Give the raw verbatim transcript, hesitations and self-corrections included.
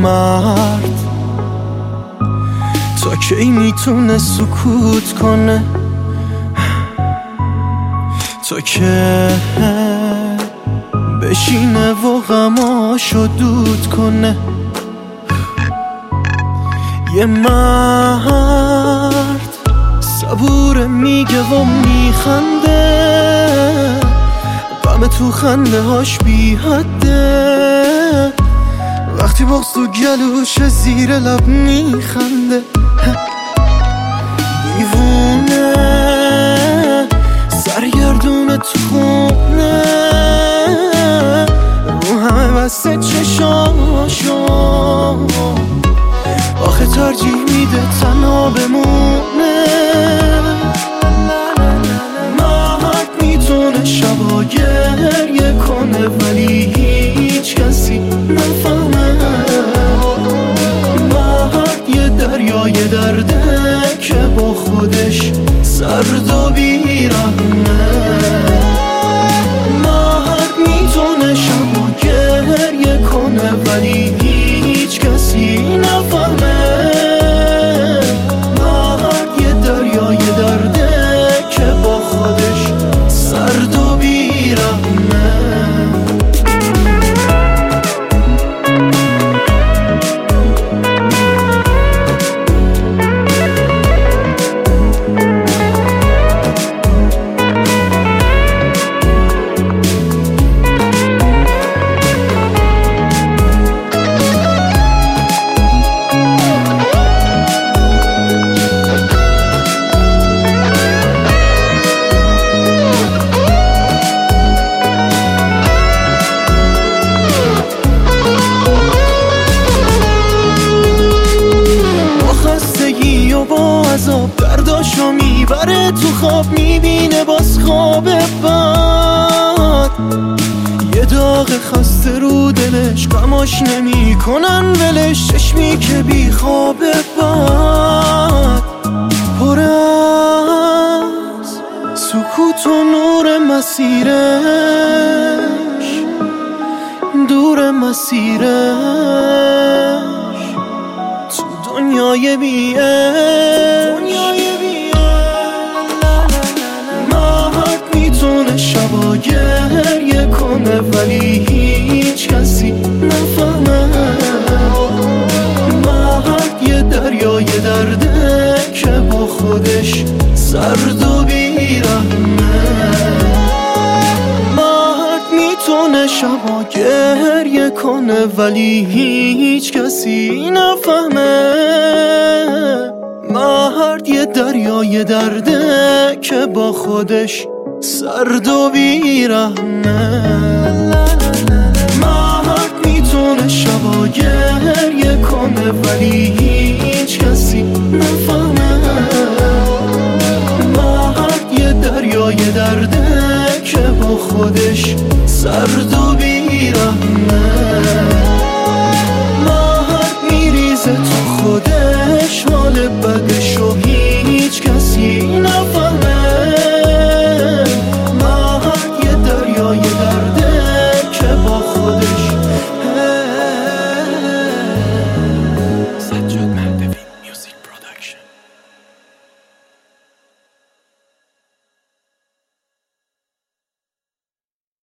مرد تا کی میتونه سکوت کنه، تا که بشینه و غماشو دود کنه. یه مرد صبور میگه و میخنده، غم تو خنده هاش بی حده، وقتی بغض تو گلوش زیر لب میخنده. دیوونه سرگردونه تو خونه، رو همه بسته چشاشو، آخه ترجیح میده تنها بمونه. مرد میتونه شبا گریه کنه ولی هیچ کسی نفهمه. مرد یه دریای درده که با خودش سرد و بیرحمه. مرد میتونه شبا گریه کنه ولی هیچ کسی نفهمه. مرد یه دریای درده که با خودش سرد و بیرحمه. با عذاب درداشو میبره تو خواب، میبینه باز خواب بد. یه داغ خسته رو دلش غماش نمی کنن ولش، چشمی که بی خواب بد. پر از سکوت و نور مسیرش، دور مسیرش دنیای بیه. مرد میتونه شبا گریه کنه ولی هیچ کسی نفهمه. مرد یه دریای درده که با خودش سرد و بیرحمه. مرد میتونه شبا گریه کنه ولی هیچ کسی نفهمه. مرد یه دریای درده که با خودش سرد و بیرحمه. مرد میتونه شبا گریه کنه ولی